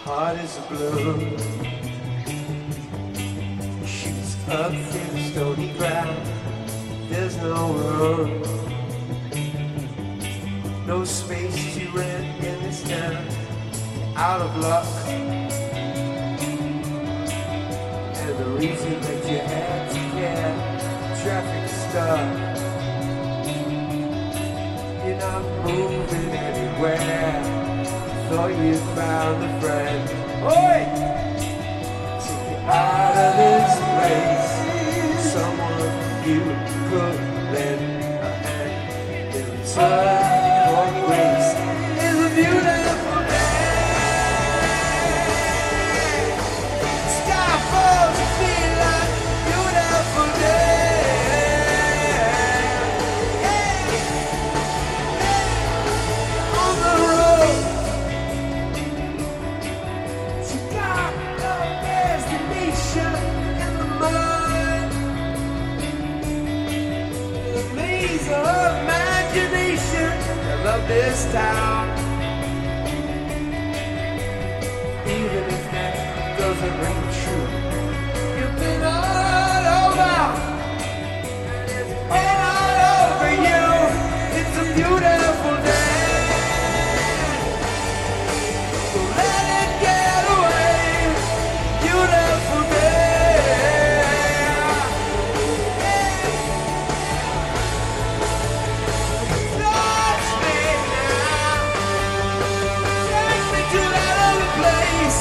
heart is blue. Shoots up through the stony ground. There's no room, no space to rent in this town. Out of luck, and the reason that you had to care, traffic stuck. You're not moving anywhere. Thought you found a friend. Oi! Take you out of this place. Someone you could lend a hand. In return for grace is a beautiful day. Sky falls and feel like a beautiful day. On the road, you got no destination in the mind. The maze of imagination. I love this town, even if that doesn't ring true. You've been all over, and it's all over you. It's a beautiful day. So let it get away. Beautiful day. Touch me now. Take me to that other place.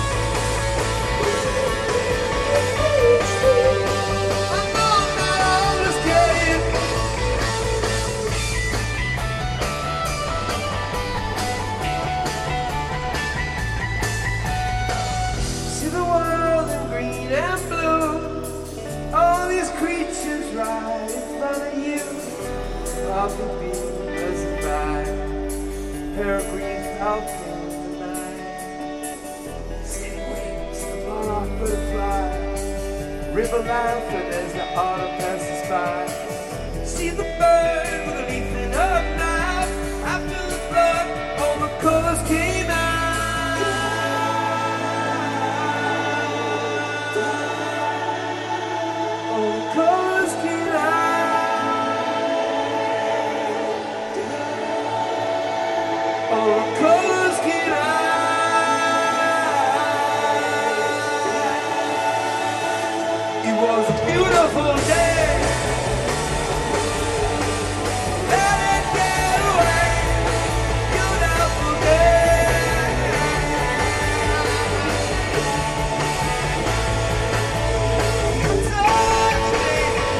I know I'm not always getting. See the world in green and blue. All these creatures right in front of you. Popping beavers by, peregrine falcons in the night. City wings, the monarch butterfly. River laughter as the autumn passes by. See the bird with a leaf in her mouth. After the flood, all the colors came out. All the colors came out. All the colors came out. It was a beautiful day. Let it get away. Beautiful day. Touch me.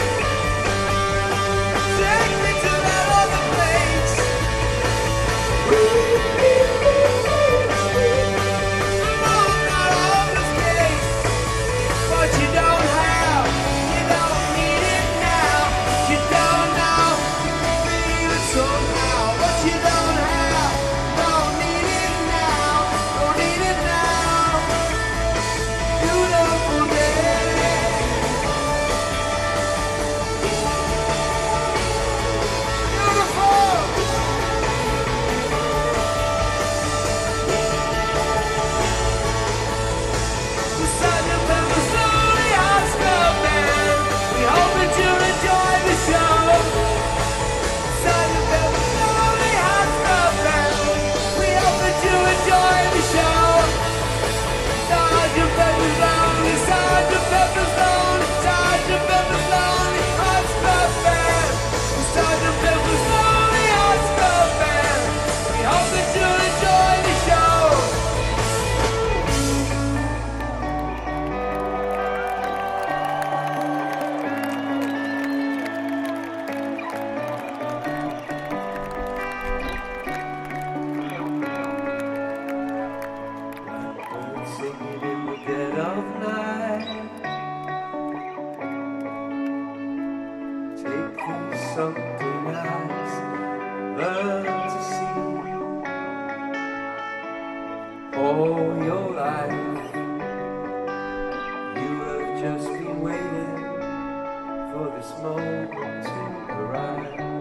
Take me to that other place. I'm not always gay, but you don't have, you don't need it now. You don't know, you feel it somehow, but you don't have, don't need it now, don't need it now. Beautiful day. Beautiful. The Sergeant Pepper's Lonely Hearts Club Band. We hope that you enjoy the show. Sergeant Pepper's Lonely Hearts Club Band. We hope that you enjoy the show. Sergeant Pepper's Lonely, Sergeant Pepper's Lonely, Sergeant Pepper's Lonely Hearts Club Band. Sergeant Pepper's Lonely Hearts Club Band. We hope that you enjoy the show. Blackbird singing in the dead of night. Take these sunken eyes, learn to see. All your life, you have just been waiting for this moment to arrive.